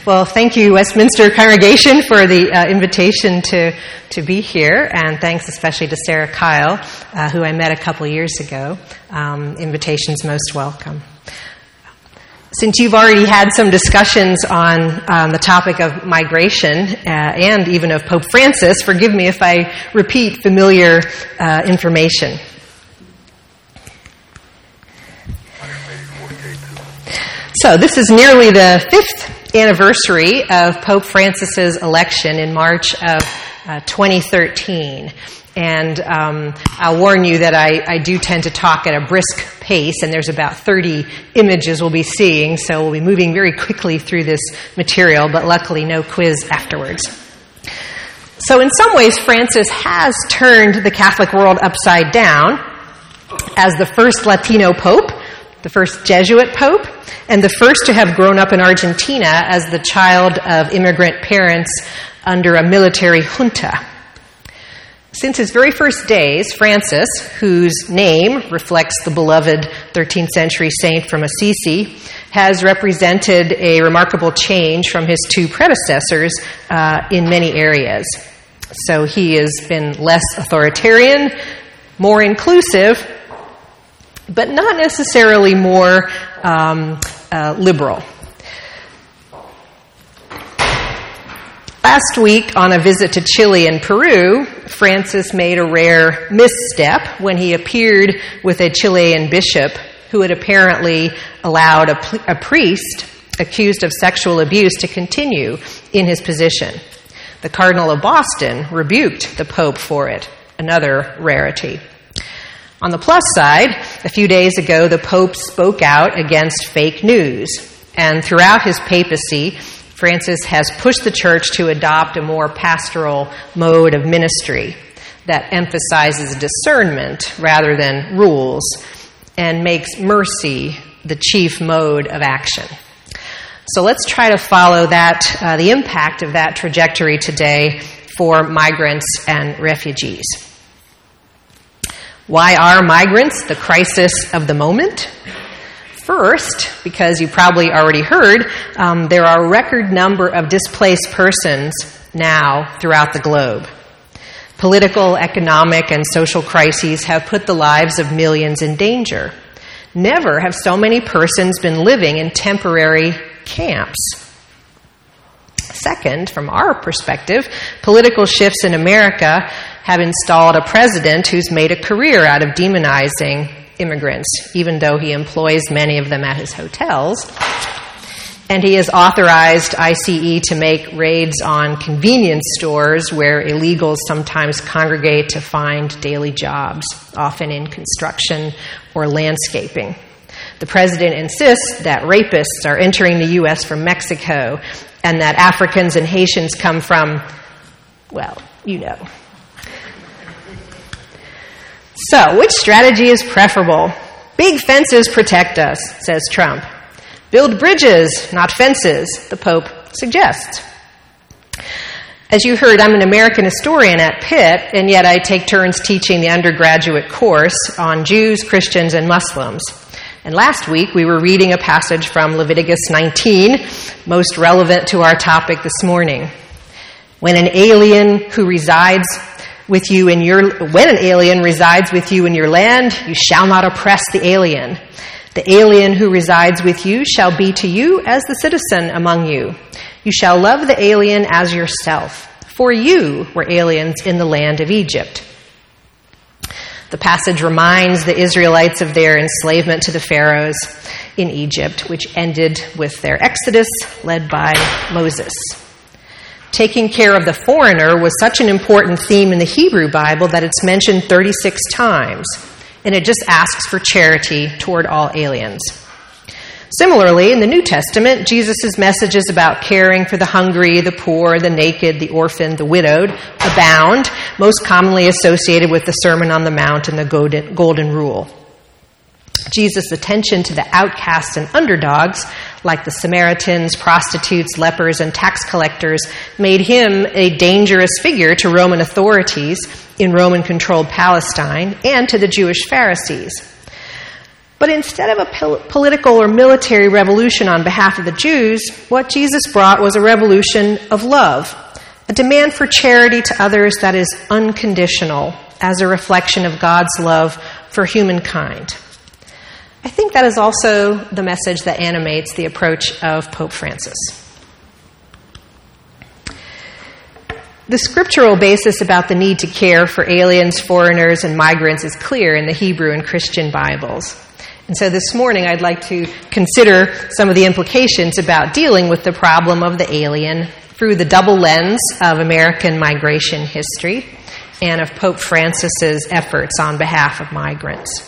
Well, thank you, Westminster congregation, for the invitation to be here, and thanks especially to Sarah Kyle, who I met a couple years ago. Invitation's most welcome. Since you've already had some discussions on the topic of migration and even of Pope Francis, forgive me if I repeat familiar information. So this is nearly the 5th anniversary of Pope Francis's election in March of 2013. And I'll warn you that I do tend to talk at a brisk pace, and there's about 30 images we'll be seeing, so we'll be moving very quickly through this material, but luckily no quiz afterwards. So in some ways, Francis has turned the Catholic world upside down as the first Latino pope, the first Jesuit pope, and the first to have grown up in Argentina as the child of immigrant parents under a military junta. Since his very first days, Francis, whose name reflects the beloved 13th century saint from Assisi, has represented a remarkable change from his two predecessors in many areas. So he has been less authoritarian, more inclusive, but not necessarily more liberal. Last week, on a visit to Chile and Peru, Francis made a rare misstep when he appeared with a Chilean bishop who had apparently allowed a priest accused of sexual abuse to continue in his position. The Cardinal of Boston rebuked the Pope for it, another rarity. On the plus side, a few days ago, the Pope spoke out against fake news, and throughout his papacy, Francis has pushed the Church to adopt a more pastoral mode of ministry that emphasizes discernment rather than rules and makes mercy the chief mode of action. So let's try to follow that, the impact of that trajectory today for migrants and refugees. Why are migrants the crisis of the moment? First, because you probably already heard, there are a record number of displaced persons now throughout the globe. Political, economic, and social crises have put the lives of millions in danger. Never have so many persons been living in temporary camps. Second, from our perspective, political shifts in America have installed a president who's made a career out of demonizing immigrants, even though he employs many of them at his hotels. And he has authorized ICE to make raids on convenience stores where illegals sometimes congregate to find daily jobs, often in construction or landscaping. The president insists that rapists are entering the U.S. from Mexico and that Africans and Haitians come from, well, you know. So, which strategy is preferable? Big fences protect us, says Trump. Build bridges, not fences, the Pope suggests. As you heard, I'm an American historian at Pitt, and yet I take turns teaching the undergraduate course on Jews, Christians, and Muslims. And last week, we were reading a passage from Leviticus 19, most relevant to our topic this morning. When an alien resides with you in your land, you shall not oppress the alien. The alien who resides with you shall be to you as the citizen among you. You shall love the alien as yourself, for you were aliens in the land of Egypt. The passage reminds the Israelites of their enslavement to the pharaohs in Egypt, which ended with their exodus led by Moses. Taking care of the foreigner was such an important theme in the Hebrew Bible that it's mentioned 36 times, and it just asks for charity toward all aliens. Similarly, in the New Testament, Jesus' messages about caring for the hungry, the poor, the naked, the orphan, the widowed abound, most commonly associated with the Sermon on the Mount and the Golden Rule. Jesus' attention to the outcasts and underdogs, like the Samaritans, prostitutes, lepers, and tax collectors, made him a dangerous figure to Roman authorities in Roman-controlled Palestine and to the Jewish Pharisees. But instead of a political or military revolution on behalf of the Jews, what Jesus brought was a revolution of love, a demand for charity to others that is unconditional as a reflection of God's love for humankind. I think that is also the message that animates the approach of Pope Francis. The scriptural basis about the need to care for aliens, foreigners, and migrants is clear in the Hebrew and Christian Bibles. And so this morning I'd like to consider some of the implications about dealing with the problem of the alien through the double lens of American migration history and of Pope Francis's efforts on behalf of migrants.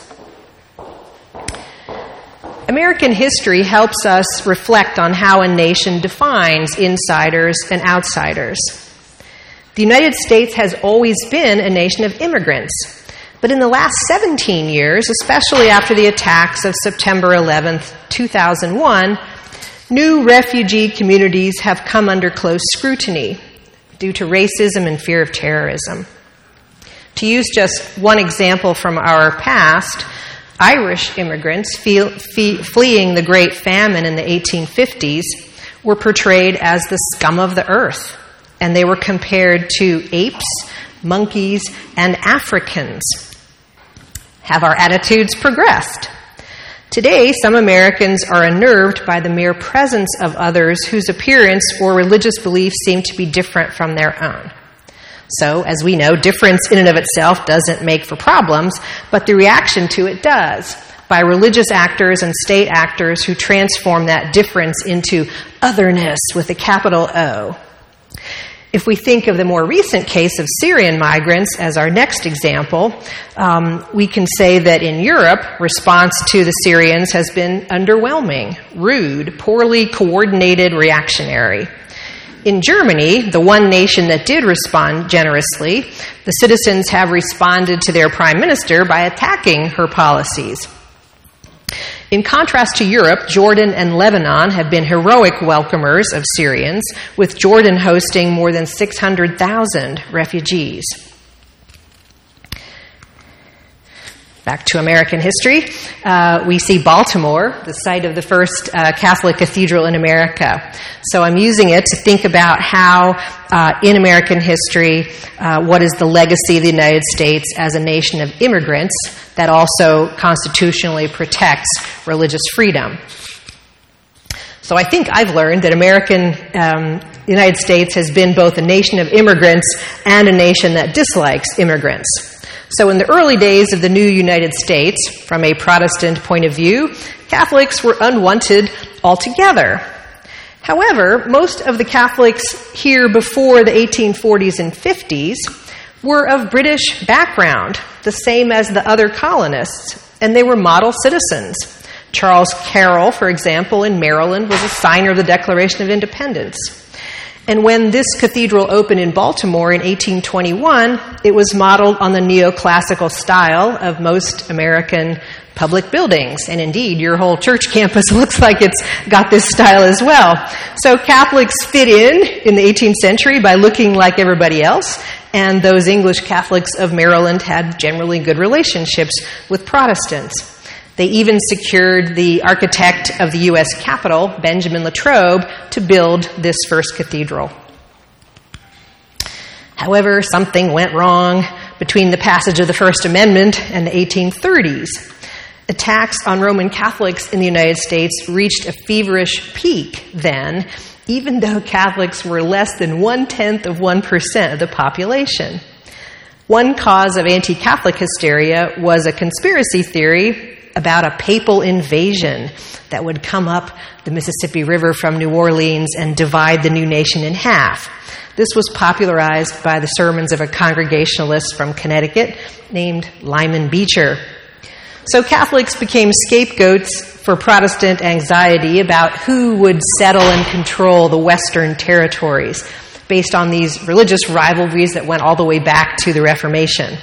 American history helps us reflect on how a nation defines insiders and outsiders. The United States has always been a nation of immigrants, but in the last 17 years, especially after the attacks of September 11th, 2001, new refugee communities have come under close scrutiny due to racism and fear of terrorism. To use just one example from our past, Irish immigrants fleeing the Great Famine in the 1850s were portrayed as the scum of the earth, and they were compared to apes, monkeys, and Africans. Have our attitudes progressed? Today, some Americans are unnerved by the mere presence of others whose appearance or religious beliefs seem to be different from their own. So, as we know, difference in and of itself doesn't make for problems, but the reaction to it does, by religious actors and state actors who transform that difference into otherness with a capital O. If we think of the more recent case of Syrian migrants as our next example, we can say that in Europe, response to the Syrians has been underwhelming, rude, poorly coordinated, reactionary. In Germany, the one nation that did respond generously, the citizens have responded to their prime minister by attacking her policies. In contrast to Europe, Jordan and Lebanon have been heroic welcomers of Syrians, with Jordan hosting more than 600,000 refugees. Back to American history, we see Baltimore, the site of the first Catholic cathedral in America. So I'm using it to think about how, in American history, what is the legacy of the United States as a nation of immigrants that also constitutionally protects religious freedom. So I think I've learned that the United States has been both a nation of immigrants and a nation that dislikes immigrants. So in the early days of the new United States, from a Protestant point of view, Catholics were unwanted altogether. However, most of the Catholics here before the 1840s and 50s were of British background, the same as the other colonists, and they were model citizens. Charles Carroll, for example, in Maryland, was a signer of the Declaration of Independence. And when this cathedral opened in Baltimore in 1821, it was modeled on the neoclassical style of most American public buildings. And indeed, your whole church campus looks like it's got this style as well. So Catholics fit in the 18th century by looking like everybody else, and those English Catholics of Maryland had generally good relationships with Protestants. They even secured the architect of the U.S. Capitol, Benjamin Latrobe, to build this first cathedral. However, something went wrong between the passage of the First Amendment and the 1830s. Attacks on Roman Catholics in the United States reached a feverish peak then, even though Catholics were less than 0.1% of the population. One cause of anti-Catholic hysteria was a conspiracy theory about a papal invasion that would come up the Mississippi River from New Orleans and divide the new nation in half. This was popularized by the sermons of a Congregationalist from Connecticut named Lyman Beecher. So Catholics became scapegoats for Protestant anxiety about who would settle and control the Western territories, based on these religious rivalries that went all the way back to the Reformation.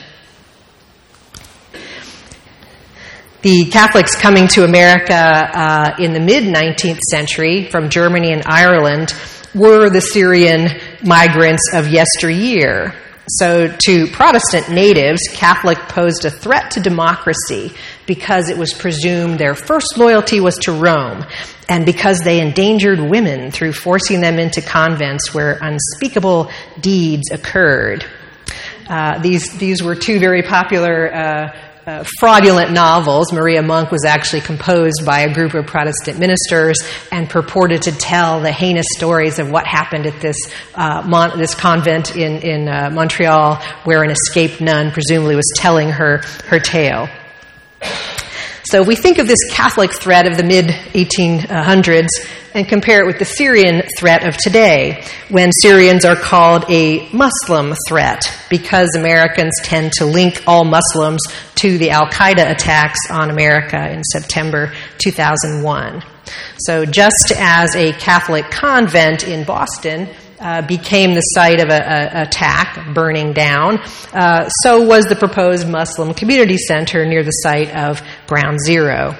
The Catholics coming to America in the mid-19th century from Germany and Ireland were the Syrian migrants of yesteryear. So to Protestant natives, Catholic posed a threat to democracy because it was presumed their first loyalty was to Rome, and because they endangered women through forcing them into convents where unspeakable deeds occurred. These were two very popular fraudulent novels. Maria Monk was actually composed by a group of Protestant ministers and purported to tell the heinous stories of what happened at this convent in Montreal, where an escaped nun presumably was telling her tale. So if we think of this Catholic threat of the mid-1800s and compare it with the Syrian threat of today, when Syrians are called a Muslim threat because Americans tend to link all Muslims to the Al-Qaeda attacks on America in September 2001. So just as a Catholic convent in Boston became the site of an attack, burning down, so was the proposed Muslim community center near the site of Ground Zero.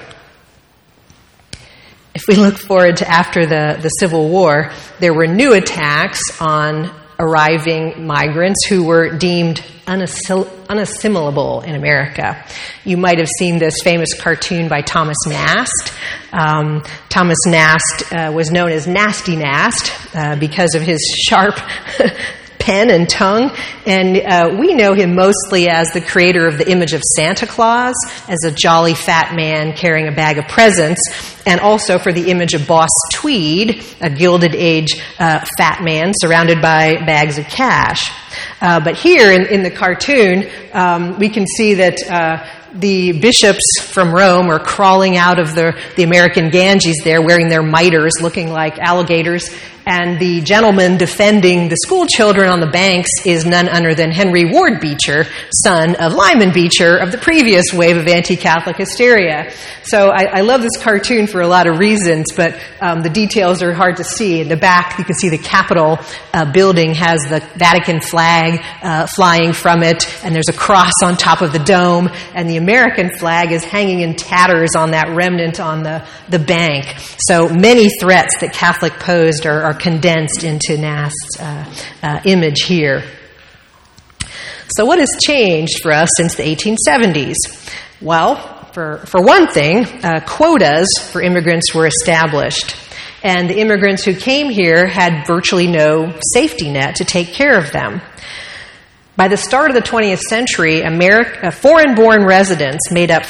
If we look forward to after the Civil War, there were new attacks on arriving migrants who were deemed unassimilable in America. You might have seen this famous cartoon by Thomas Nast. Thomas Nast was known as Nasty Nast because of his sharp pen and tongue, and we know him mostly as the creator of the image of Santa Claus as a jolly fat man carrying a bag of presents, and also for the image of Boss Tweed, a Gilded Age fat man surrounded by bags of cash. But here in the cartoon, we can see that the bishops from Rome are crawling out of the American Ganges there, wearing their mitres, looking like alligators. And the gentleman defending the school children on the banks is none other than Henry Ward Beecher, son of Lyman Beecher of the previous wave of anti-Catholic hysteria. So I love this cartoon for a lot of reasons, but the details are hard to see. In the back, you can see the Capitol building has the Vatican flag flying from it, and there's a cross on top of the dome, and the American flag is hanging in tatters on that remnant on the bank. So many threats that Catholic posed are condensed into Nast's image here. So what has changed for us since the 1870s? Well, for one thing, quotas for immigrants were established. And the immigrants who came here had virtually no safety net to take care of them. By the start of the 20th century, foreign-born residents made up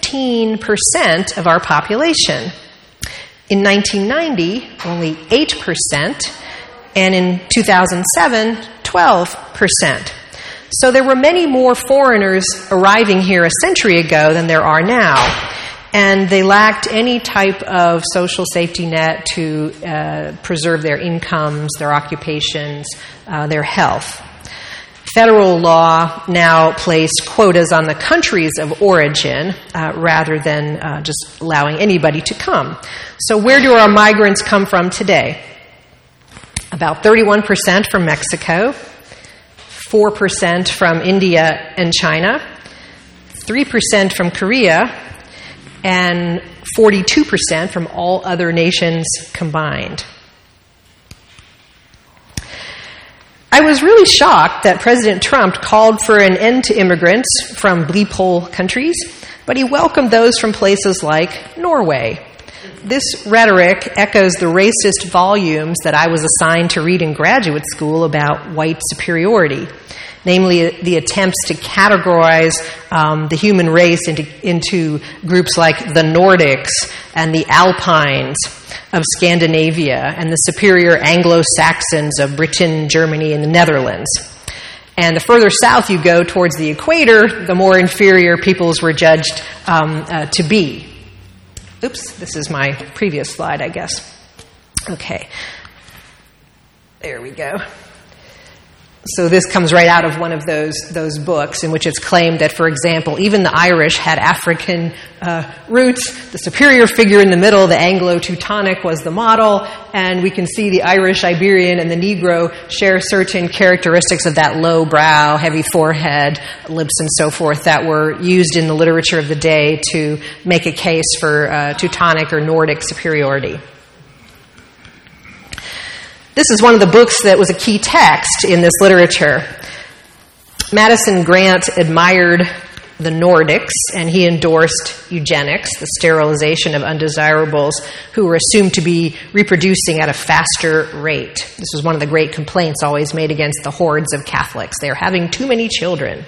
15% of our population. In 1990, only 8%, and in 2007, 12%. So there were many more foreigners arriving here a century ago than there are now, and they lacked any type of social safety net to preserve their incomes, their occupations, their health. Federal law now placed quotas on the countries of origin rather than just allowing anybody to come. So where do our migrants come from today? About 31% from Mexico, 4% from India and China, 3% from Korea, and 42% from all other nations combined. I was really shocked that President Trump called for an end to immigrants from bleep hole countries, but he welcomed those from places like Norway. This rhetoric echoes the racist volumes that I was assigned to read in graduate school about white superiority, namely the attempts to categorize the human race into groups like the Nordics and the Alpines of Scandinavia and the superior Anglo-Saxons of Britain, Germany, and the Netherlands. And the further south you go towards the equator, the more inferior peoples were judged to be. Oops, this is my previous slide, I guess. Okay. There we go. So this comes right out of one of those books in which it's claimed that, for example, even the Irish had African roots. The superior figure in the middle, the Anglo-Teutonic, was the model, and we can see the Irish, Iberian, and the Negro share certain characteristics of that low brow, heavy forehead, lips, and so forth that were used in the literature of the day to make a case for Teutonic or Nordic superiority. This is one of the books that was a key text in this literature. Madison Grant admired the Nordics, and he endorsed eugenics, the sterilization of undesirables who were assumed to be reproducing at a faster rate. This was one of the great complaints always made against the hordes of Catholics. They're having too many children.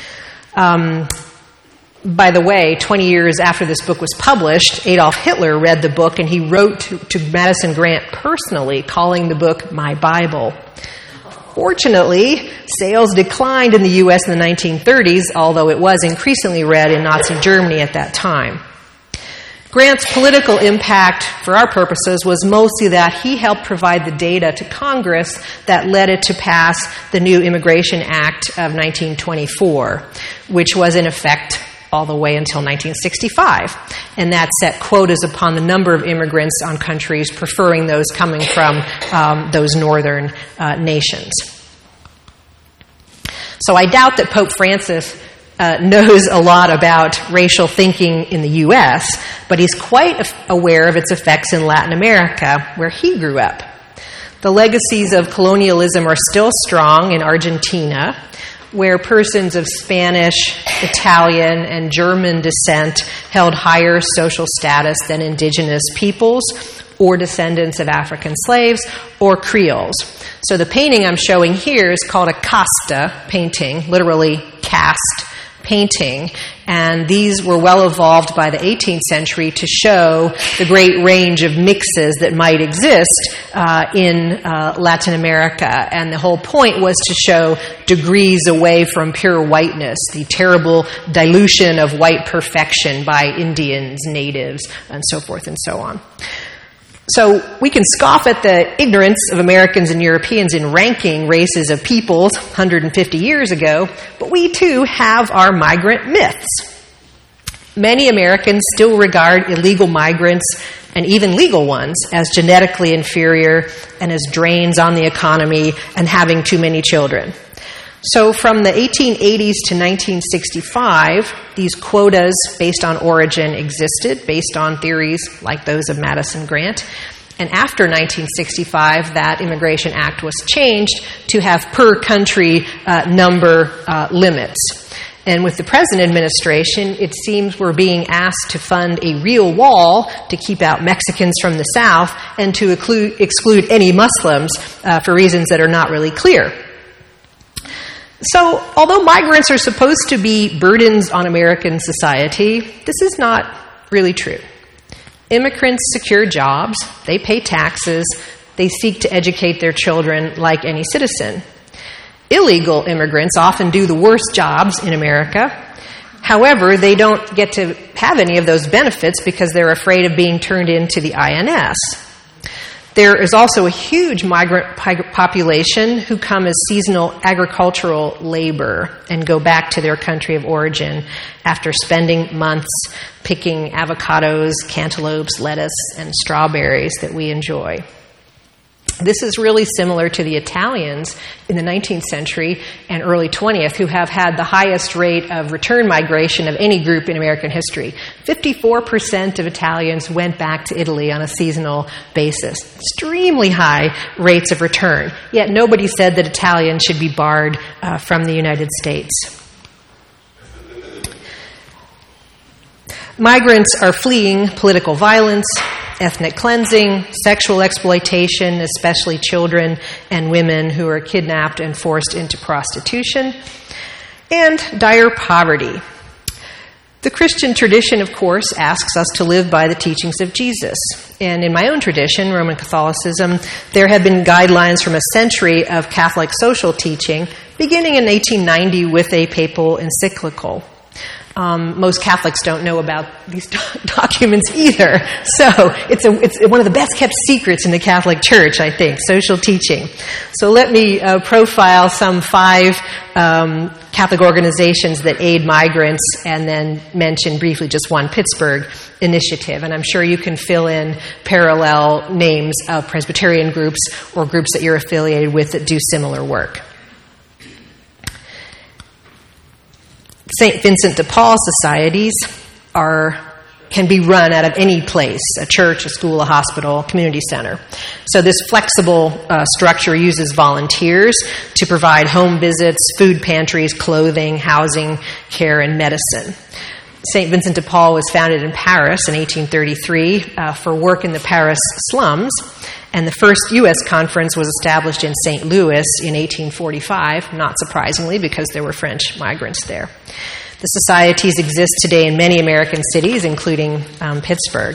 By the way, 20 years after this book was published, Adolf Hitler read the book, and he wrote to Madison Grant personally, calling the book My Bible. Fortunately, sales declined in the U.S. in the 1930s, although it was increasingly read in Nazi Germany at that time. Grant's political impact, for our purposes, was mostly that he helped provide the data to Congress that led it to pass the new Immigration Act of 1924, which was in effect all the way until 1965. And that set quotas upon the number of immigrants on countries, preferring those coming from those northern nations. So I doubt that Pope Francis knows a lot about racial thinking in the U.S., but he's quite aware of its effects in Latin America, where he grew up. The legacies of colonialism are still strong in Argentina, where persons of Spanish, Italian, and German descent held higher social status than indigenous peoples or descendants of African slaves or Creoles. So the painting I'm showing here is called a casta painting, literally cast painting, and these were well evolved by the 18th century to show the great range of mixes that might exist in Latin America. And the whole point was to show degrees away from pure whiteness, the terrible dilution of white perfection by Indians, natives, and so forth and so on. So we can scoff at the ignorance of Americans and Europeans in ranking races of peoples 150 years ago, but we too have our migrant myths. Many Americans still regard illegal migrants, and even legal ones, as genetically inferior and as drains on the economy and having too many children. So from the 1880s to 1965, these quotas based on origin existed, based on theories like those of Madison Grant. And after 1965, that Immigration Act was changed to have per-country number limits. And with the present administration, it seems we're being asked to fund a real wall to keep out Mexicans from the South and to exclude any Muslims for reasons that are not really clear. So, although migrants are supposed to be burdens on American society, this is not really true. Immigrants secure jobs, they pay taxes, they seek to educate their children like any citizen. Illegal immigrants often do the worst jobs in America. However, they don't get to have any of those benefits because they're afraid of being turned into the INS. There is also a huge migrant population who come as seasonal agricultural labor and go back to their country of origin after spending months picking avocados, cantaloupes, lettuce, and strawberries that we enjoy. This is really similar to the Italians in the 19th century and early 20th, who have had the highest rate of return migration of any group in American history. 54% of Italians went back to Italy on a seasonal basis. Extremely high rates of return. Yet nobody said that Italians should be barred from the United States. Migrants are fleeing political violence, ethnic cleansing, sexual exploitation, especially children and women who are kidnapped and forced into prostitution, and dire poverty. The Christian tradition, of course, asks us to live by the teachings of Jesus. And in my own tradition, Roman Catholicism, there have been guidelines from a century of Catholic social teaching, beginning in 1890 with a papal encyclical. Most Catholics don't know about these documents either. So it's one of the best kept secrets in the Catholic Church, I think, social teaching. So let me profile some 5 Catholic organizations that aid migrants and then mention briefly just one, Pittsburgh Initiative. And I'm sure you can fill in parallel names of Presbyterian groups or groups that you're affiliated with that do similar work. St. Vincent de Paul societies are can be run out of any place, a church, a school, a hospital, community center. So this flexible structure uses volunteers to provide home visits, food pantries, clothing, housing, care, and medicine. St. Vincent de Paul was founded in Paris in 1833 for work in the Paris slums, and the first U.S. conference was established in St. Louis in 1845, not surprisingly because there were French migrants there. The societies exist today in many American cities, including Pittsburgh.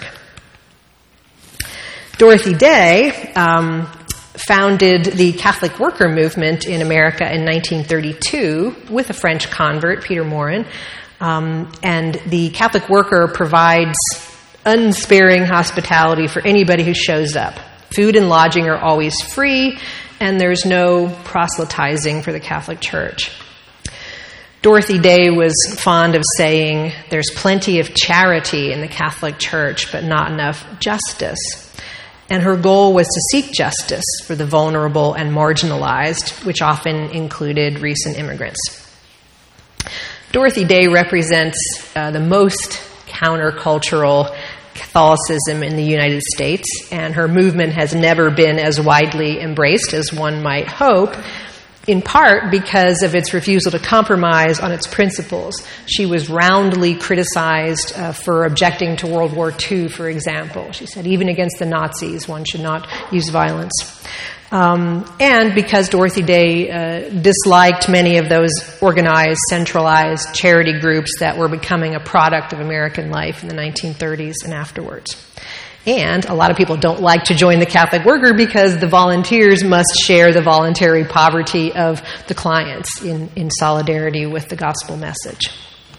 Dorothy Day founded the Catholic worker movement in America in 1932 with a French convert, Peter Morin. And the Catholic worker provides unsparing hospitality for anybody who shows up. Food and lodging are always free, and there's no proselytizing for the Catholic Church. Dorothy Day was fond of saying, there's plenty of charity in the Catholic Church, but not enough justice. And her goal was to seek justice for the vulnerable and marginalized, which often included recent immigrants. Dorothy Day represents the most countercultural Catholicism in the United States, and her movement has never been as widely embraced as one might hope, in part because of its refusal to compromise on its principles. She was roundly criticized for objecting to World War II, for example. She said, even against the Nazis, one should not use violence. And because Dorothy Day disliked many of those organized, centralized charity groups that were becoming a product of American life in the 1930s and afterwards. And a lot of people don't like to join the Catholic worker because the volunteers must share the voluntary poverty of the clients in solidarity with the gospel message.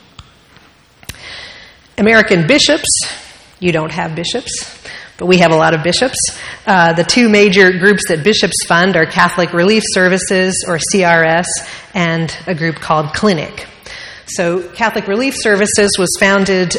American bishops, you don't have bishops, but we have a lot of bishops. The two major groups that bishops fund are Catholic Relief Services, or CRS, and a group called Clinic. So Catholic Relief Services was founded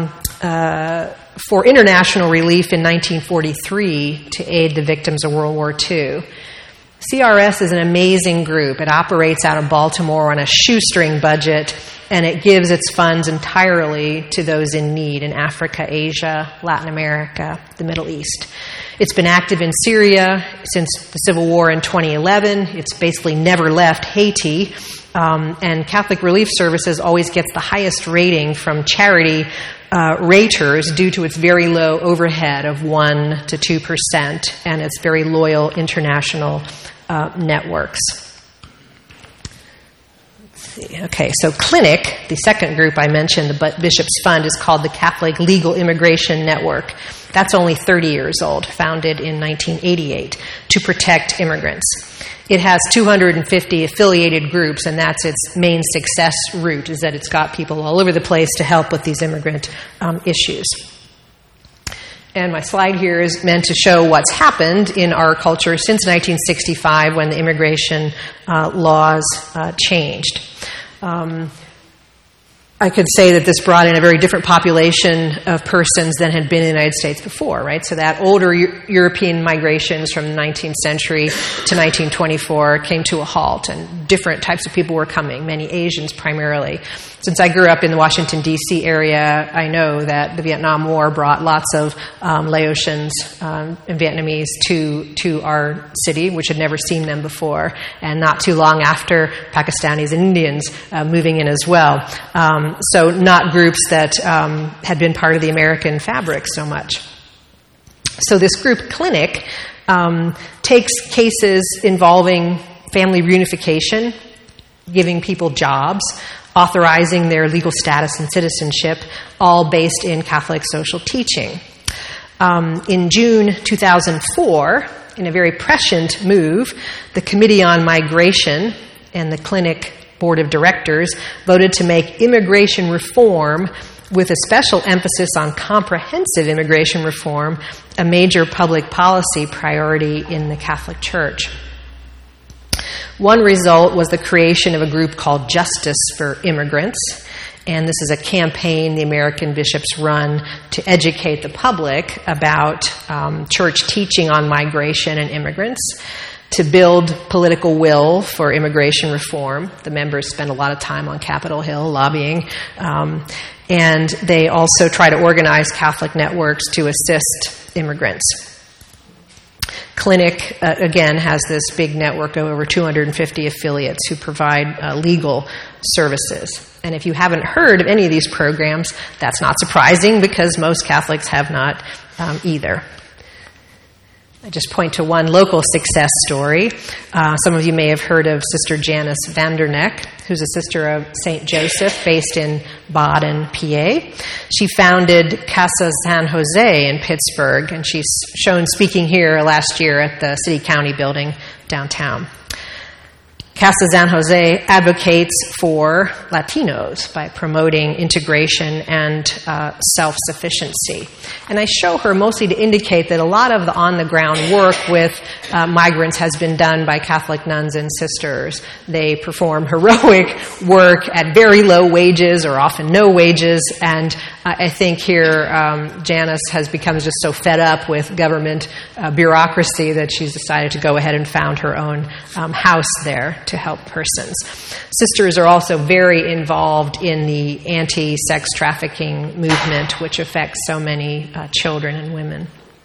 for international relief in 1943 to aid the victims of World War II. CRS is an amazing group. It operates out of Baltimore on a shoestring budget, and it gives its funds entirely to those in need in Africa, Asia, Latin America, the Middle East. It's been active in Syria since the Civil War in 2011. It's basically never left Haiti. And Catholic Relief Services always gets the highest rating from charity raters due to its very low overhead of 1% to 2% and its very loyal international networks. Okay, so Clinic, the second group I mentioned, the Bishops Fund, is called the Catholic Legal Immigration Network. That's only 30 years old, founded in 1988 to protect immigrants. It has 250 affiliated groups, and that's its main success route, is that it's got people all over the place to help with these immigrant issues. And my slide here is meant to show what's happened in our culture since 1965 when the immigration laws changed. I could say that this brought in a very different population of persons than had been in the United States before, right? So that older European migrations from the 19th century to 1924 came to a halt, and different types of people were coming, many Asians primarily. Since I grew up in the Washington, D.C. area, I know that the Vietnam War brought lots of Laotians and Vietnamese to our city, which had never seen them before, and not too long after, Pakistanis and Indians moving in as well. So not groups that had been part of the American fabric so much. So this group, Clinic, takes cases involving family reunification, giving people jobs, authorizing their legal status and citizenship, all based in Catholic social teaching. In June 2004, in a very prescient move, the Committee on Migration and the Clinic Board of Directors voted to make immigration reform, with a special emphasis on comprehensive immigration reform, a major public policy priority in the Catholic Church. One result was the creation of a group called Justice for Immigrants, and this is a campaign the American bishops run to educate the public about church teaching on migration and immigrants, to build political will for immigration reform. The members spend a lot of time on Capitol Hill lobbying, and they also try to organize Catholic networks to assist immigrants. Clinic, again, has this big network of over 250 affiliates who provide legal services. And if you haven't heard of any of these programs, that's not surprising because most Catholics have not either. I just point to one local success story. Some of you may have heard of Sister Janice Vanderneck, who's a sister of St. Joseph based in Baden, PA. She founded Casa San Jose in Pittsburgh, and she's shown speaking here last year at the City County building downtown. Casa San Jose advocates for Latinos by promoting integration and self-sufficiency. And I show her mostly to indicate that a lot of the on-the-ground work with migrants has been done by Catholic nuns and sisters. They perform heroic work at very low wages or often no wages, and I think here Janice has become just so fed up with government bureaucracy that she's decided to go ahead and found her own house there to help persons. Sisters are also very involved in the anti-sex trafficking movement, which affects so many children and women.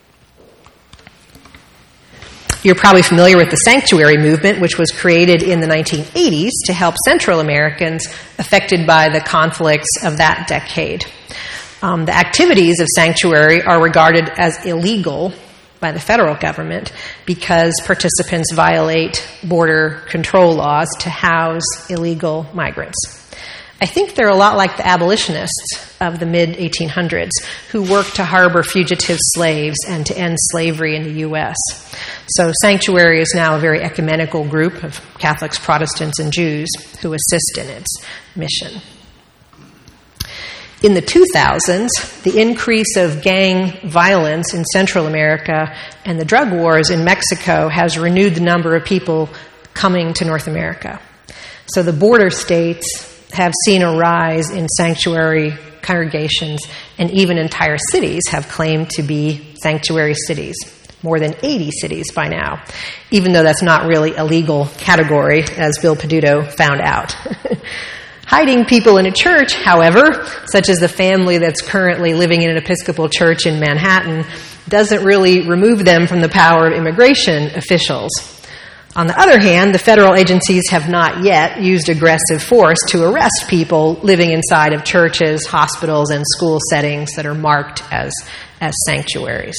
You're probably familiar with the Sanctuary movement, which was created in the 1980s to help Central Americans affected by the conflicts of that decade. The activities of Sanctuary are regarded as illegal by the federal government because participants violate border control laws to house illegal migrants. I think they're a lot like the abolitionists of the mid-1800s who worked to harbor fugitive slaves and to end slavery in the U.S. So Sanctuary is now a very ecumenical group of Catholics, Protestants, and Jews who assist in its mission. In the 2000s, the increase of gang violence in Central America and the drug wars in Mexico has renewed the number of people coming to North America. So the border states have seen a rise in sanctuary congregations, and even entire cities have claimed to be sanctuary cities. More than 80 cities by now, even though that's not really a legal category, as Bill Peduto found out. Hiding people in a church, however, such as the family that's currently living in an Episcopal church in Manhattan, doesn't really remove them from the power of immigration officials. On the other hand, the federal agencies have not yet used aggressive force to arrest people living inside of churches, hospitals, and school settings that are marked as sanctuaries.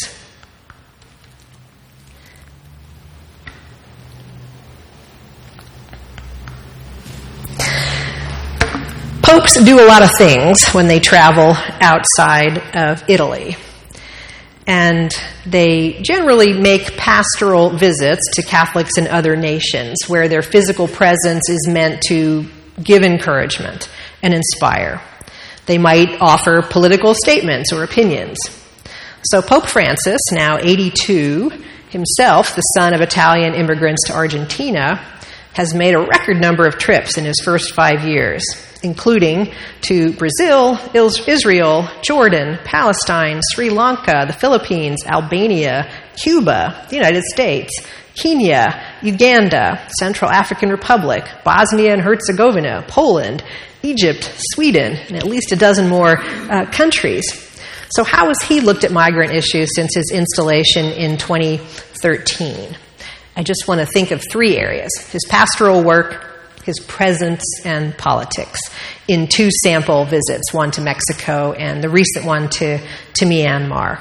Popes do a lot of things when they travel outside of Italy. And they generally make pastoral visits to Catholics in other nations where their physical presence is meant to give encouragement and inspire. They might offer political statements or opinions. So Pope Francis, now 82, himself the son of Italian immigrants to Argentina, has made a record number of trips in his first 5 years, including to Brazil, Israel, Jordan, Palestine, Sri Lanka, the Philippines, Albania, Cuba, the United States, Kenya, Uganda, Central African Republic, Bosnia and Herzegovina, Poland, Egypt, Sweden, and at least a dozen more countries. So how has he looked at migrant issues since his installation in 2013? I just want to think of three areas: his pastoral work, his presence, and politics, in two sample visits, one to Mexico and the recent one to Myanmar.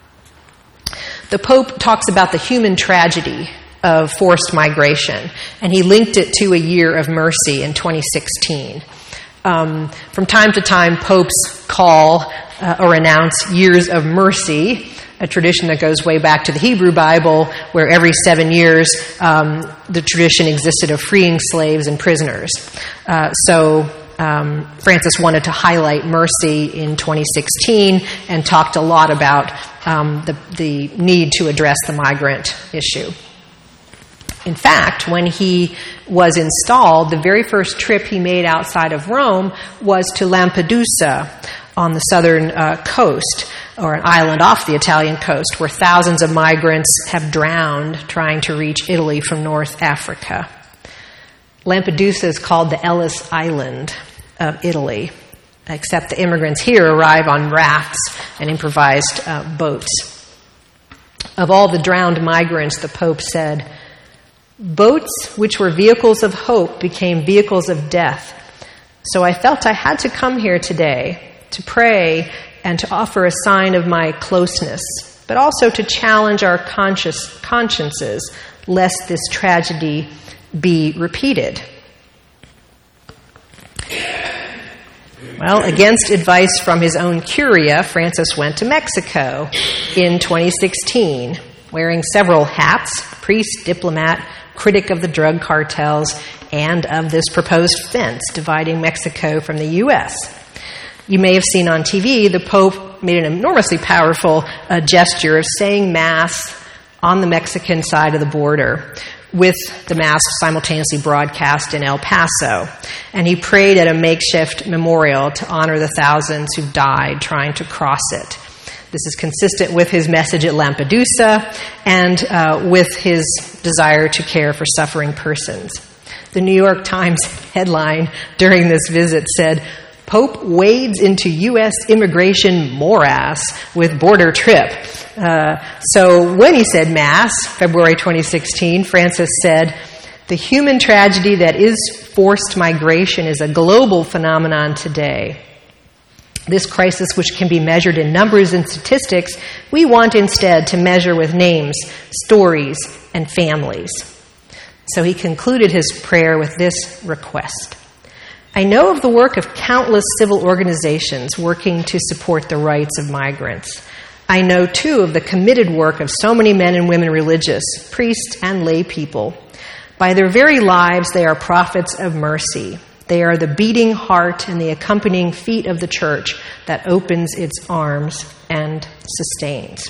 The Pope talks about the human tragedy of forced migration, and he linked it to a year of mercy in 2016. From time to time, popes call or announce years of mercy, a tradition that goes way back to the Hebrew Bible, where every 7 years the tradition existed of freeing slaves and prisoners. So Francis wanted to highlight mercy in 2016 and talked a lot about the need to address the migrant issue. In fact, when he was installed, the very first trip he made outside of Rome was to Lampedusa on the southern coast, or an island off the Italian coast, where thousands of migrants have drowned trying to reach Italy from North Africa. Lampedusa is called the Ellis Island of Italy. except the immigrants here arrive on rafts and improvised boats. Of all the drowned migrants, the Pope said, "Boats which were vehicles of hope became vehicles of death. So I felt I had to come here today to pray and to offer a sign of my closeness, but also to challenge our consciences, lest this tragedy be repeated." Well, against advice from his own curia, Francis went to Mexico in 2016, wearing several hats: priest, diplomat, critic of the drug cartels, and of this proposed fence dividing Mexico from the U.S. You may have seen on TV, the Pope made an enormously powerful gesture of saying Mass on the Mexican side of the border, with the Mass simultaneously broadcast in El Paso. And he prayed at a makeshift memorial to honor the thousands who died trying to cross it. This is consistent with his message at Lampedusa and with his desire to care for suffering persons. The New York Times headline during this visit said, "Pope wades into U.S. immigration morass with border trip." So when he said Mass, February 2016, Francis said, "The human tragedy that is forced migration is a global phenomenon today. This crisis, which can be measured in numbers and statistics, we want instead to measure with names, stories, and families." So he concluded his prayer with this request: "I know of the work of countless civil organizations working to support the rights of migrants. I know, too, of the committed work of so many men and women religious, priests, and lay people. By their very lives, they are prophets of mercy. They are the beating heart and the accompanying feet of the church that opens its arms and sustains."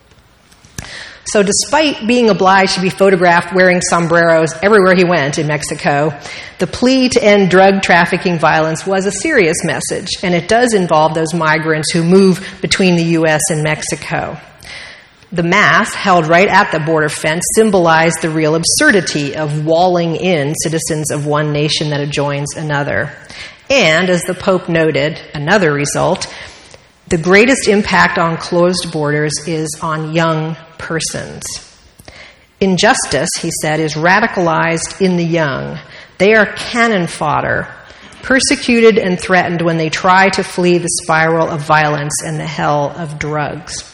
So despite being obliged to be photographed wearing sombreros everywhere he went in Mexico, the plea to end drug trafficking violence was a serious message, and it does involve those migrants who move between the U.S. and Mexico. The Mass, held right at the border fence, symbolized the real absurdity of walling in citizens of one nation that adjoins another. And, as the Pope noted, another result, the greatest impact on closed borders is on young persons. Injustice, he said, is radicalized in the young. They are cannon fodder, persecuted and threatened when they try to flee the spiral of violence and the hell of drugs.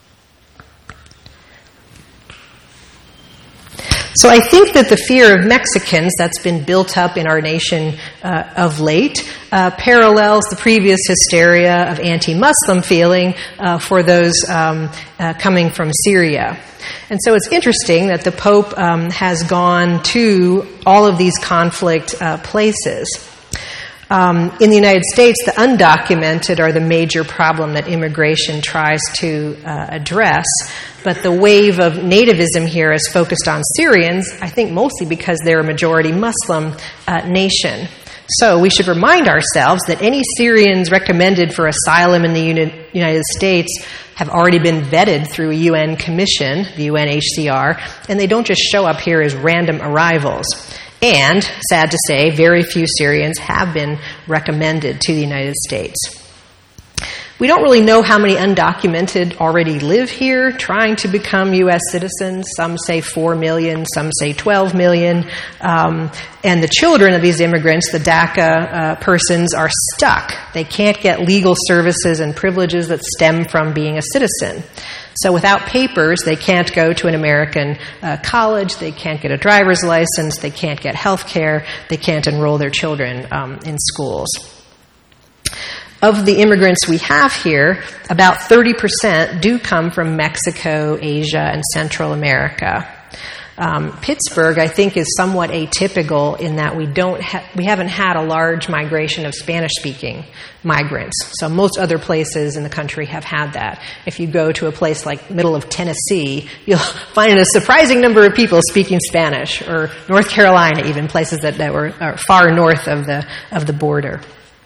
So I think that the fear of Mexicans that's been built up in our nation of late parallels the previous hysteria of anti-Muslim feeling for those coming from Syria. And so it's interesting that the Pope has gone to all of these conflict places. In the United States, the undocumented are the major problem that immigration tries to address. But the wave of nativism here is focused on Syrians, I think mostly because they're a majority Muslim nation. So we should remind ourselves that any Syrians recommended for asylum in the United States have already been vetted through a UN commission, the UNHCR, and they don't just show up here as random arrivals. And, sad to say, very few Syrians have been recommended to the United States. We don't really know how many undocumented already live here trying to become U.S. citizens. Some say 4 million, some say 12 million. And the children of these immigrants, the DACA persons, are stuck. They can't get legal services and privileges that stem from being a citizen. So without papers, they can't go to an American college, they can't get a driver's license, they can't get health care, they can't enroll their children in schools. Of the immigrants we have here, about 30% do come from Mexico, Asia, and Central America. Pittsburgh, I think, is somewhat atypical in that we haven't had a large migration of Spanish-speaking migrants. So most other places in the country have had that. If you go to a place like middle of Tennessee, you'll find a surprising number of people speaking Spanish, or North Carolina, even places that were far north of the border.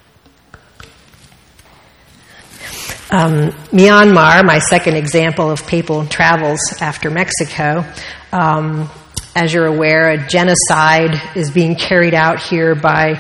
Myanmar, my second example of papal travels after Mexico. As you're aware, a genocide is being carried out here by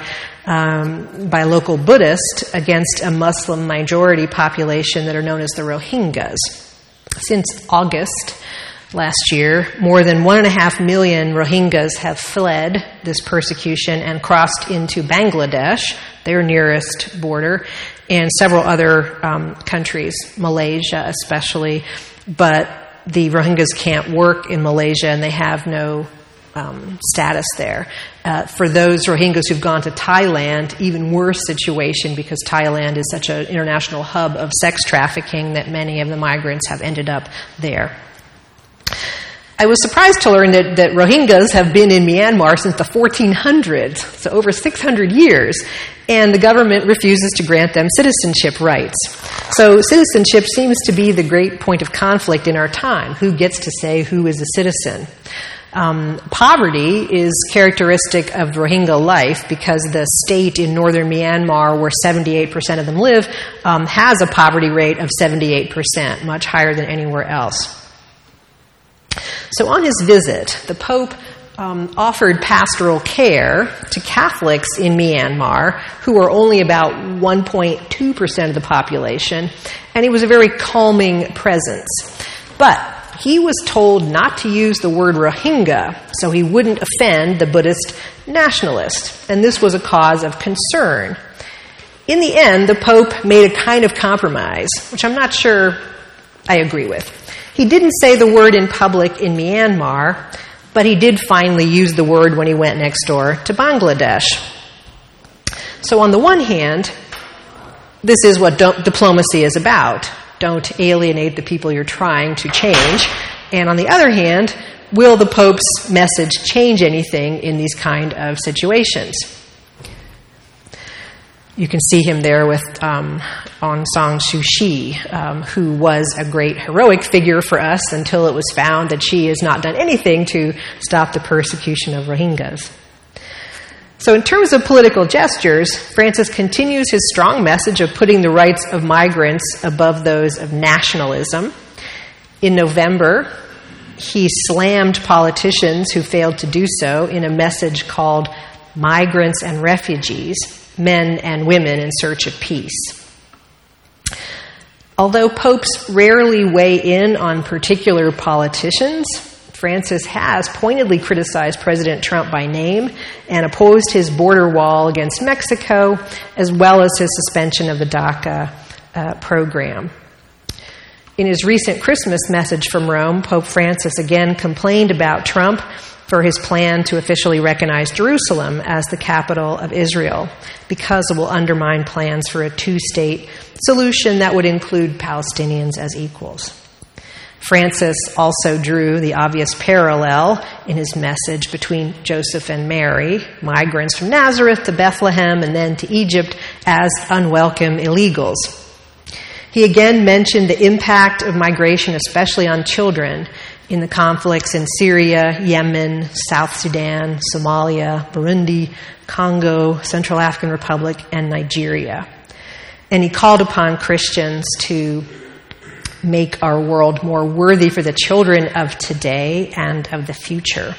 by local Buddhists against a Muslim majority population that are known as the Rohingyas. Since August last year, more than 1.5 million Rohingyas have fled this persecution and crossed into Bangladesh, their nearest border, and several other countries, Malaysia especially. But the Rohingyas can't work in Malaysia, and they have no status there. For those Rohingyas who've gone to Thailand, even worse situation, because Thailand is such an international hub of sex trafficking that many of the migrants have ended up there. I was surprised to learn that Rohingyas have been in Myanmar since the 1400s, so over 600 years, and the government refuses to grant them citizenship rights. So citizenship seems to be the great point of conflict in our time. Who gets to say who is a citizen? Poverty is characteristic of Rohingya life because the state in northern Myanmar, where 78% of them live, has a poverty rate of 78%, much higher than anywhere else. So on his visit, the Pope offered pastoral care to Catholics in Myanmar, who are only about 1.2% of the population, and he was a very calming presence. But he was told not to use the word Rohingya, so he wouldn't offend the Buddhist nationalist, and this was a cause of concern. In the end, the Pope made a kind of compromise, which I'm not sure I agree with. He didn't say the word in public in Myanmar, but he did finally use the word when he went next door to Bangladesh. So on the one hand, this is what diplomacy is about. Don't alienate the people you're trying to change. And on the other hand, will the Pope's message change anything in these kind of situations? You can see him there with Aung San Suu Kyi, who was a great heroic figure for us until it was found that she has not done anything to stop the persecution of Rohingyas. So in terms of political gestures, Francis continues his strong message of putting the rights of migrants above those of nationalism. In November, he slammed politicians who failed to do so in a message called Migrants and Refugees, Men and Women in Search of Peace. Although popes rarely weigh in on particular politicians, Francis has pointedly criticized President Trump by name and opposed his border wall against Mexico, as well as his suspension of the DACA program. In his recent Christmas message from Rome, Pope Francis again complained about Trump for his plan to officially recognize Jerusalem as the capital of Israel, because it will undermine plans for a two-state solution that would include Palestinians as equals. Francis also drew the obvious parallel in his message between Joseph and Mary, migrants from Nazareth to Bethlehem and then to Egypt, as unwelcome illegals. He again mentioned the impact of migration, especially on children, in the conflicts in Syria, Yemen, South Sudan, Somalia, Burundi, Congo, Central African Republic, and Nigeria. And he called upon Christians to make our world more worthy for the children of today and of the future.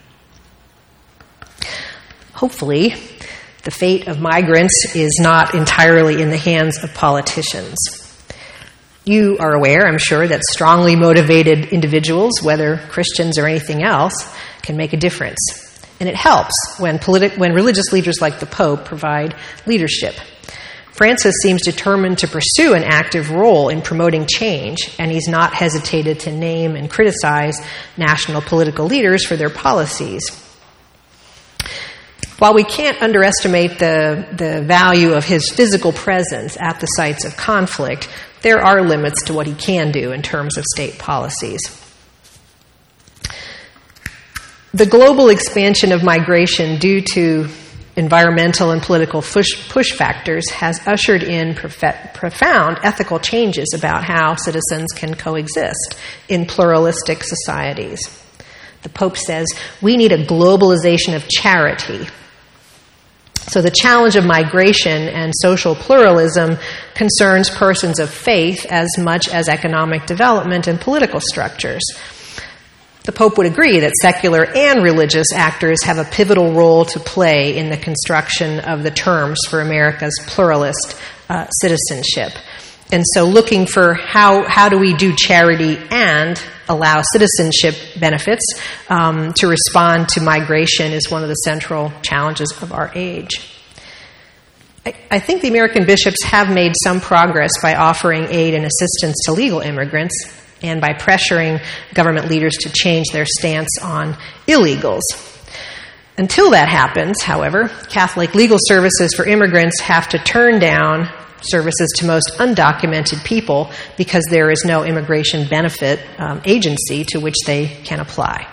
Hopefully, the fate of migrants is not entirely in the hands of politicians. You are aware, I'm sure, that strongly motivated individuals, whether Christians or anything else, can make a difference. And it helps when religious leaders like the Pope provide leadership. Francis seems determined to pursue an active role in promoting change, and he's not hesitated to name and criticize national political leaders for their policies. While we can't underestimate the value of his physical presence at the sites of conflict, there are limits to what he can do in terms of state policies. The global expansion of migration due to environmental and political push factors has ushered in profound ethical changes about how citizens can coexist in pluralistic societies. The Pope says, we need a globalization of charity. So the challenge of migration and social pluralism concerns persons of faith as much as economic development and political structures. The Pope would agree that secular and religious actors have a pivotal role to play in the construction of the terms for America's pluralist citizenship. And so looking for how do we do charity and allow citizenship benefits to respond to migration is one of the central challenges of our age. I think the American bishops have made some progress by offering aid and assistance to legal immigrants and by pressuring government leaders to change their stance on illegals. Until that happens, however, Catholic Legal Services for immigrants have to turn down services to most undocumented people because there is no immigration benefit agency to which they can apply.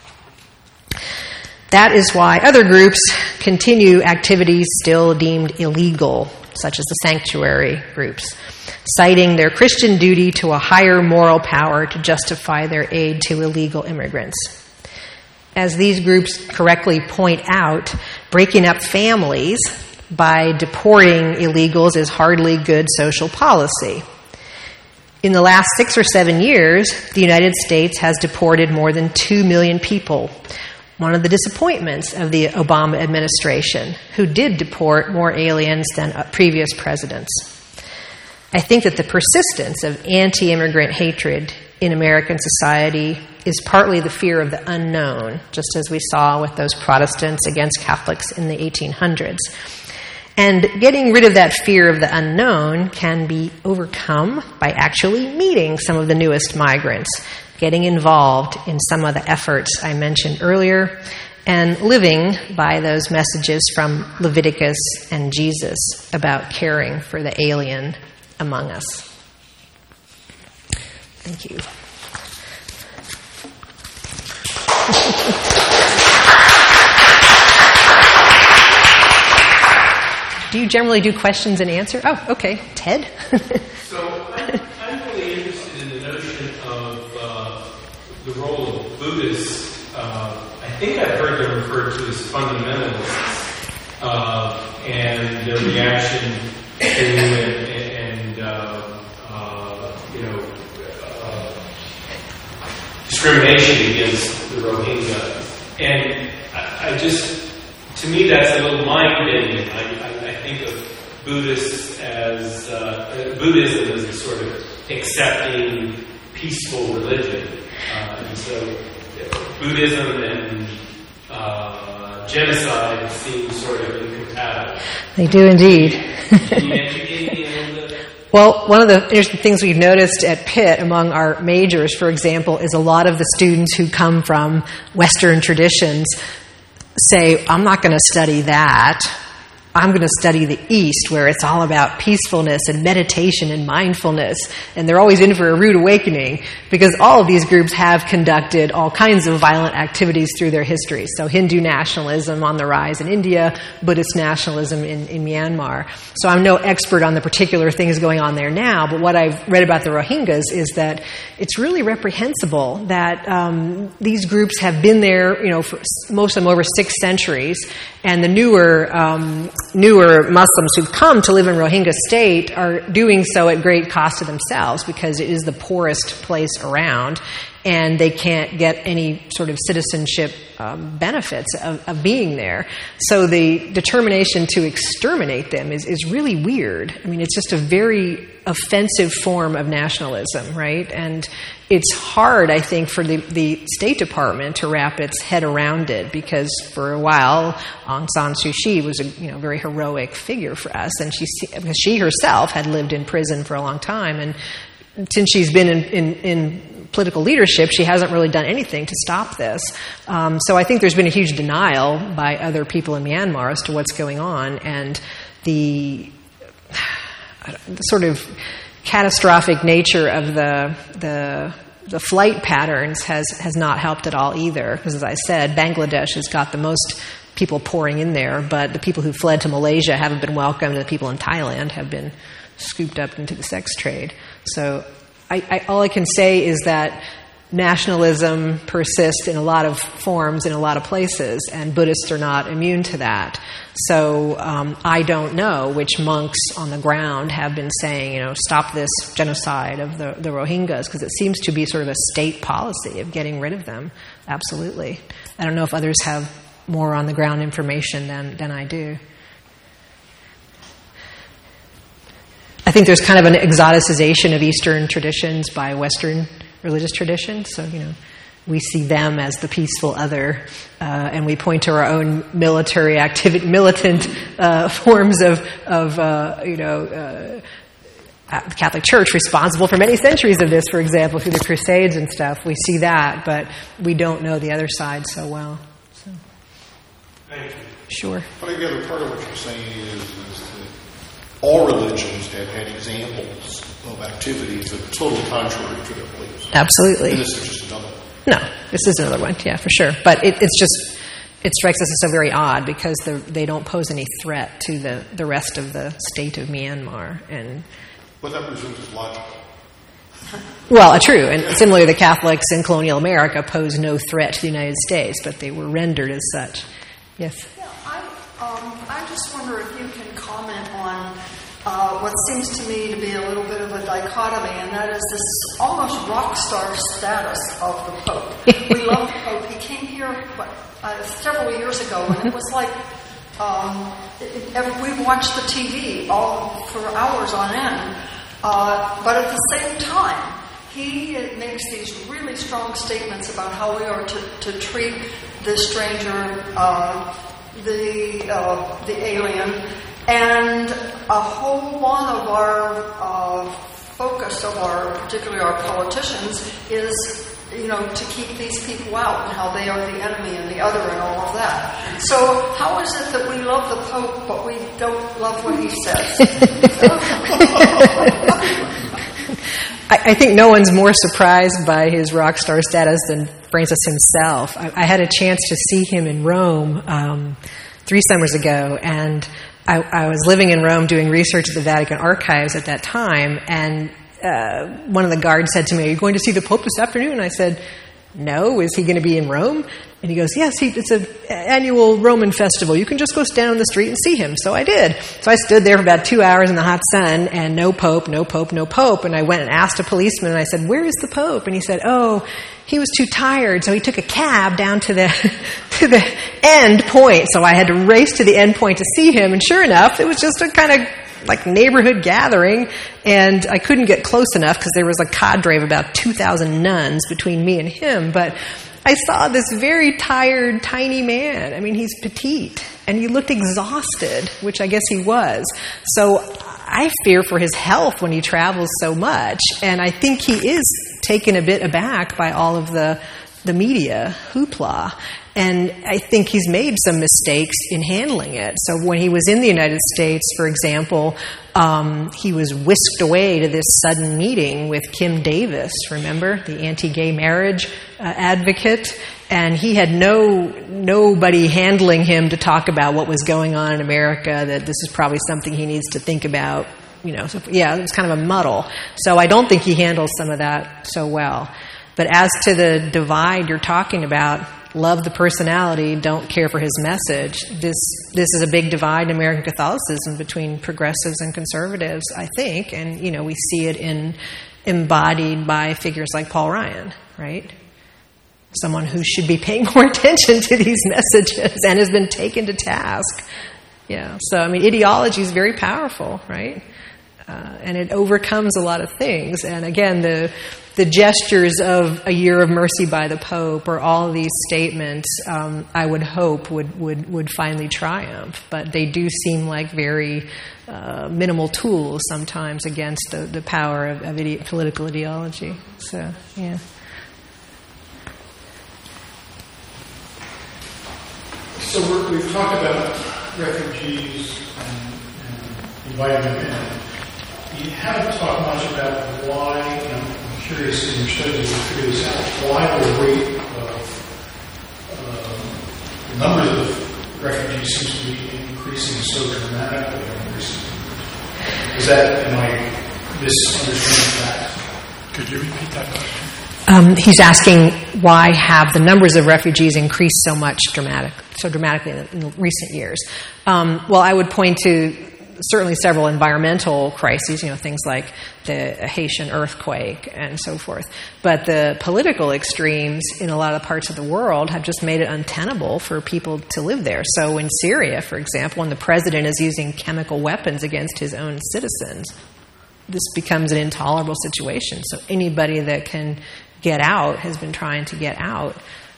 That is why other groups continue activities still deemed illegal, such as the sanctuary groups, citing their Christian duty to a higher moral power to justify their aid to illegal immigrants. As these groups correctly point out, breaking up families by deporting illegals is hardly good social policy. In the last 6 or 7 years, the United States has deported more than 2 million people, one of the disappointments of the Obama administration, who did deport more aliens than previous presidents. I think that the persistence of anti-immigrant hatred in American society is partly the fear of the unknown, just as we saw with those Protestants against Catholics in the 1800s. And getting rid of that fear of the unknown can be overcome by actually meeting some of the newest migrants, getting involved in some of the efforts I mentioned earlier, and living by those messages from Leviticus and Jesus about caring for the alien among us. Thank you. Do you generally do questions and answer? Oh, okay. Ted? So I'm really interested in the notion of the role of Buddhists. I think I've heard them referred to as fundamentalists, and their reaction to discrimination against the Rohingya. And I just, to me, that's a little mind-bending. I think of Buddhists as Buddhism as a sort of accepting, peaceful religion, and so Buddhism and genocide seem sort of incompatible. They do indeed. Can you educate me a little bit? Well, one of the interesting things we've noticed at Pitt among our majors, for example, is a lot of the students who come from Western traditions say, I'm not going to study that. I'm going to study the East, where it's all about peacefulness and meditation and mindfulness. And they're always in for a rude awakening because all of these groups have conducted all kinds of violent activities through their history. So Hindu nationalism on the rise in India, Buddhist nationalism in Myanmar. So I'm no expert on the particular things going on there now, but what I've read about the Rohingyas is that it's really reprehensible that these groups have been there, for most of them over 6 centuries, and the newer Muslims who've come to live in Rohingya state are doing so at great cost to themselves because it is the poorest place around and they can't get any sort of citizenship benefits of being there. So the determination to exterminate them is really weird. I mean, it's just a very offensive form of nationalism, right? And it's hard, I think, for the State Department to wrap its head around it because for a while Aung San Suu Kyi was a very heroic figure for us, and she herself had lived in prison for a long time, and since she's been in political leadership, she hasn't really done anything to stop this. So I think there's been a huge denial by other people in Myanmar as to what's going on, and the sort of catastrophic nature of the flight patterns has not helped at all either. Because as I said, Bangladesh has got the most people pouring in there, but the people who fled to Malaysia haven't been welcomed, and the people in Thailand have been scooped up into the sex trade. So all I can say is that nationalism persists in a lot of forms in a lot of places, and Buddhists are not immune to that. So I don't know which monks on the ground have been saying, stop this genocide of the Rohingyas, because it seems to be sort of a state policy of getting rid of them. Absolutely. I don't know if others have more on the ground information than I do. I think there's kind of an exoticization of Eastern traditions by Western religious traditions. So, we see them as the peaceful other, and we point to our own military activity, militant forms of the Catholic Church, responsible for many centuries of this, for example, through the Crusades and stuff. We see that, but we don't know the other side so well. So. Thank you. Sure. I think the other part of what you're saying is that all religions have had examples of activities that are totally contrary to their beliefs. Absolutely. And this is just another one. No, this is another one, yeah, for sure. But it strikes us as so very odd because they don't pose any threat to the rest of the state of Myanmar. But that presumes it's logical. Well, true. And similarly, the Catholics in colonial America posed no threat to the United States, but they were rendered as such. Yes? Yeah, I just wonder if you can comment on what seems to me to be a little bit of a dichotomy, and that is this almost rock star status of the Pope. We love the Pope. He came here several years ago, and it was like we watched the TV all for hours on end. But at the same time, he makes these really strong statements about how we are to treat the stranger, the alien. And a whole lot of our focus of particularly our politicians is, to keep these people out and how they are the enemy and the other and all of that. So how is it that we love the Pope but we don't love what he says? I think no one's more surprised by his rock star status than Francis himself. I had a chance to see him in Rome 3 summers ago, and I was living in Rome doing research at the Vatican Archives at that time, and one of the guards said to me, "Are you going to see the Pope this afternoon?" And I said, "No, is he going to be in Rome?" And he goes, "Yes, it's an annual Roman festival. You can just go stand on the street and see him." So I did. So I stood there for about 2 hours in the hot sun, and no Pope, no Pope, no Pope. And I went and asked a policeman, and I said, "Where is the Pope?" And he said, "Oh, he was too tired, so he took a cab down to the end point." So I had to race to the end point to see him, and sure enough, it was just a kind of like neighborhood gathering, and I couldn't get close enough because there was a cadre of about 2,000 nuns between me and him, but I saw this very tired, tiny man. I mean, he's petite, and he looked exhausted, which I guess he was. So I fear for his health when he travels so much, and I think he is taken a bit aback by all of the media hoopla. And I think he's made some mistakes in handling it. So when he was in the United States, for example, he was whisked away to this sudden meeting with Kim Davis, remember, the anti-gay marriage advocate? And he had nobody handling him to talk about what was going on in America, that this is probably something he needs to think about. So, yeah, it was kind of a muddle. So I don't think he handles some of that so well. But as to the divide you're talking about, love the personality, don't care for his message, this is a big divide in American Catholicism between progressives and conservatives, I think. And, we see it embodied by figures like Paul Ryan, right? Someone who should be paying more attention to these messages and has been taken to task. Yeah. So, ideology is very powerful, right? And it overcomes a lot of things. And again, the gestures of a year of mercy by the Pope, or all of these statements, I would hope would finally triumph. But they do seem like very minimal tools sometimes against the power of political ideology. So, yeah. So we've talked about refugees and inviting them in. You haven't talked much about why, I'm curious in your studies, why the rate of the numbers of refugees seems to be increasing so dramatically in recent years. Is that, am I misunderstanding that? Could you repeat that question? He's asking why have the numbers of refugees increased so dramatically in recent years. Well, I would point to certainly several environmental crises, things like the Haitian earthquake and so forth. But the political extremes in a lot of parts of the world have just made it untenable for people to live there. So in Syria, for example, when the president is using chemical weapons against his own citizens, this becomes an intolerable situation. So anybody that can get out has been trying to get out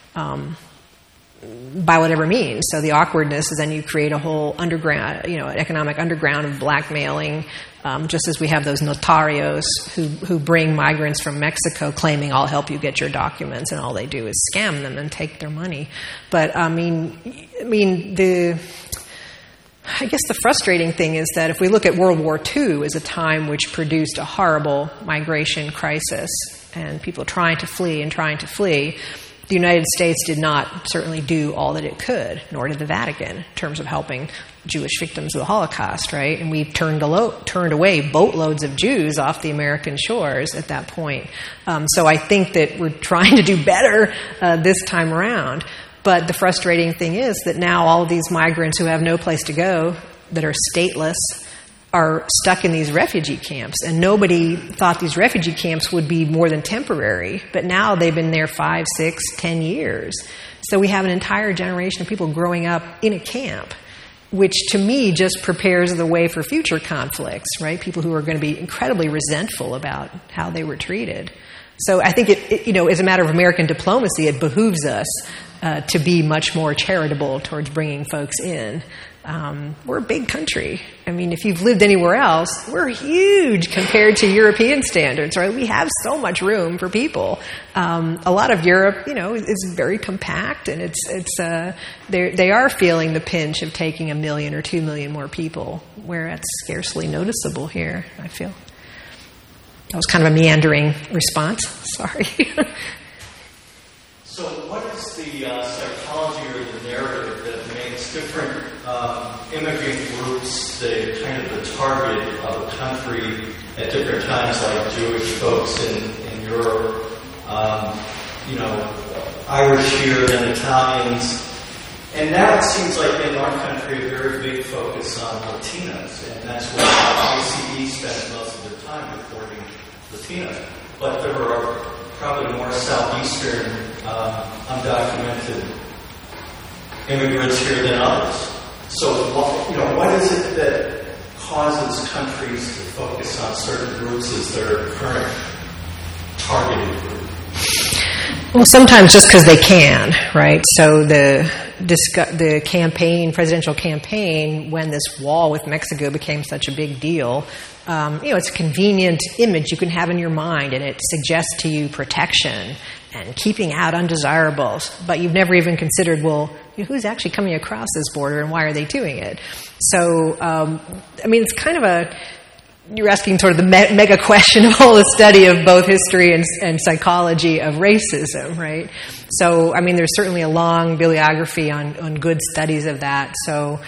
by whatever means. So the awkwardness is then you create a whole underground, an economic underground of blackmailing, just as we have those notarios who bring migrants from Mexico claiming I'll help you get your documents, and all they do is scam them and take their money. But I guess the frustrating thing is that if we look at World War II as a time which produced a horrible migration crisis and people trying to flee, the United States did not certainly do all that it could, nor did the Vatican, in terms of helping Jewish victims of the Holocaust, right? And we turned away boatloads of Jews off the American shores at that point. So I think that we're trying to do better this time around. But the frustrating thing is that now all of these migrants who have no place to go, that are stateless, are stuck in these refugee camps. And nobody thought these refugee camps would be more than temporary. But now they've been there 5, 6, 10 years. So we have an entire generation of people growing up in a camp, which to me just prepares the way for future conflicts, right? People who are going to be incredibly resentful about how they were treated. So I think it as a matter of American diplomacy, it behooves us to be much more charitable towards bringing folks in. We're a big country. I mean, if you've lived anywhere else, we're huge compared to European standards, right? We have so much room for people. A lot of Europe, is very compact, and they are feeling the pinch of taking 1 million or 2 million more people, where it's scarcely noticeable here, I feel. That was kind of a meandering response. Sorry. So what is the psychology or the narrative that makes different immigrant groups the target of a country at different times, like Jewish folks in Europe, Irish here, then Italians. And now it seems like in our country a very big focus on Latinos, and that's where ICE spends most of their time reporting Latinos. But there are probably more southeastern undocumented immigrants here than others. So, what is it that causes countries to focus on certain groups as their current targeted group? Well, sometimes just because they can, right? So the presidential campaign, when this wall with Mexico became such a big deal, it's a convenient image you can have in your mind, and it suggests to you protection and keeping out undesirables. But you've never even considered, who's actually coming across this border and why are they doing it? So, it's kind of you're asking sort of the mega question of all the study of both history and psychology of racism, right? So, there's certainly a long bibliography on good studies of that. So,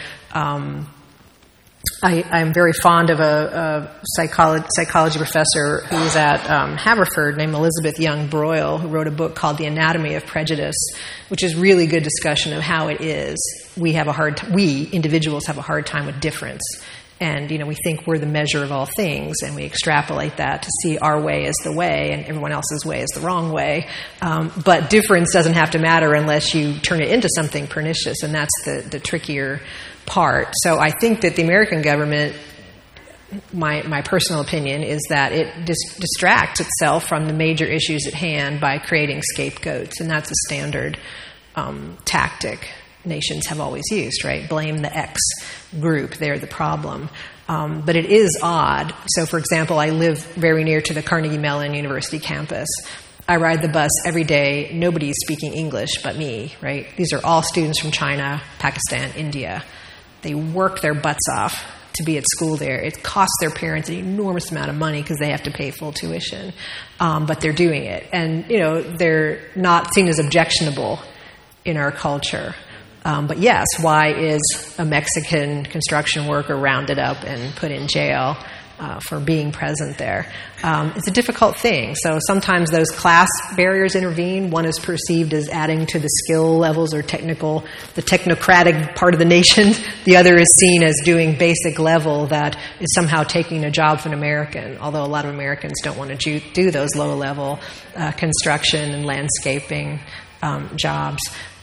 I'm very fond of a psychology professor who was at Haverford named Elizabeth Young Broyle, who wrote a book called The Anatomy of Prejudice, which is really good discussion of how it is we individuals have a hard time with difference. And, we think we're the measure of all things, and we extrapolate that to see our way as the way and everyone else's way is the wrong way. But difference doesn't have to matter unless you turn it into something pernicious, and that's the trickier part. So I think that the American government, my personal opinion, is that it distracts itself from the major issues at hand by creating scapegoats, and that's a standard tactic nations have always used, right? Blame the X group, they're the problem. But it is odd. So, for example, I live very near to the Carnegie Mellon University campus. I ride the bus every day. Nobody's speaking English but me, right? These are all students from China, Pakistan, India. They work their butts off to be at school there. It costs their parents an enormous amount of money because they have to pay full tuition. But they're doing it. And, they're not seen as objectionable in our culture. But yes, why is a Mexican construction worker rounded up and put in jail? for being present there. It's a difficult thing. So sometimes those class barriers intervene. One is perceived as adding to the skill levels or the technocratic part of the nation. The other is seen as doing basic level that is somehow taking a job from an American, although a lot of Americans don't want to do those low-level construction and landscaping jobs.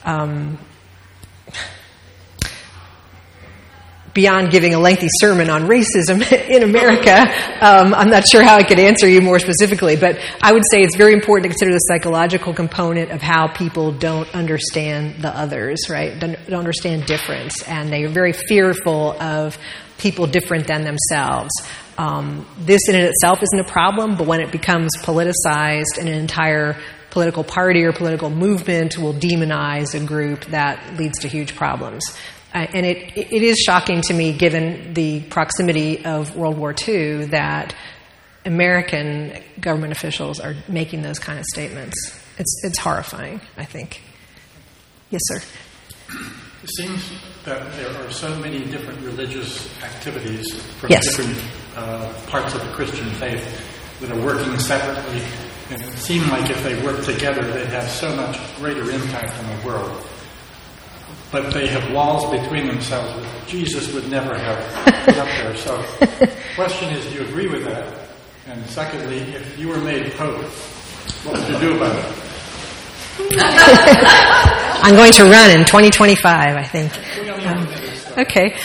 Beyond giving a lengthy sermon on racism in America, I'm not sure how I could answer you more specifically, but I would say it's very important to consider the psychological component of how people don't understand the others, right? Don't understand difference, and they are very fearful of people different than themselves. This in itself isn't a problem, but when it becomes politicized and an entire political party or political movement will demonize a group, that leads to huge problems. And it is shocking to me, given the proximity of World War II, that American government officials are making those kind of statements. It's horrifying, I think. Yes, sir. It seems that there are so many different religious activities from different parts of the Christian faith that are working separately, and it seemed like if they worked together, they'd have so much greater impact on the world. But they have walls between themselves that Jesus would never have put up there. So the question is, do you agree with that? And secondly, if you were made Pope, what would you do about it? I'm going to run in 2025, I think. Okay.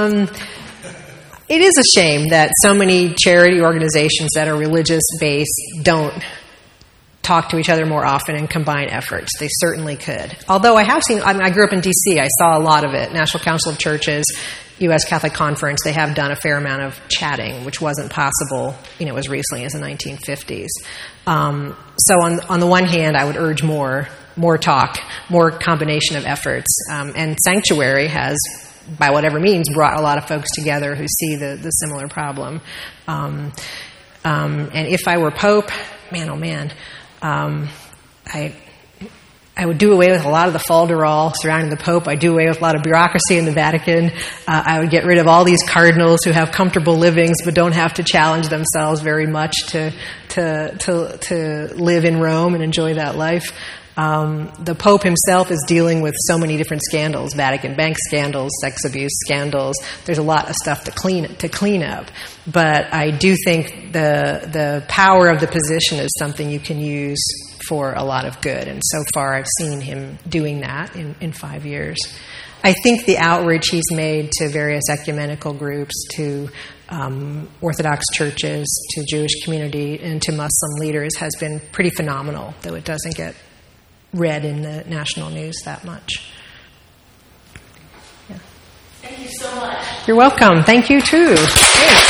It is a shame that so many charity organizations that are religious-based don't talk to each other more often and combine efforts. They certainly could. Although I have seen, I grew up in D.C., I saw a lot of it. National Council of Churches, U.S. Catholic Conference, they have done a fair amount of chatting, which wasn't possible, as recently as the 1950s. So on the one hand, I would urge more talk, more combination of efforts. And Sanctuary has, by whatever means, brought a lot of folks together who see the similar problem. And if I were Pope, man, oh man, I would do away with a lot of the falderall surrounding the Pope. I'd do away with a lot of bureaucracy in the Vatican. I would get rid of all these cardinals who have comfortable livings but don't have to challenge themselves very much to live in Rome and enjoy that life. The Pope himself is dealing with so many different scandals, Vatican bank scandals, sex abuse scandals. There's a lot of stuff to clean up. But I do think the power of the position is something you can use for a lot of good. And so far I've seen him doing that in 5 years. I think the outreach he's made to various ecumenical groups, to Orthodox churches, to Jewish community, and to Muslim leaders has been pretty phenomenal, though it doesn't get read in the national news that much. Yeah. Thank you so much. You're welcome. Thank you, too. Yeah.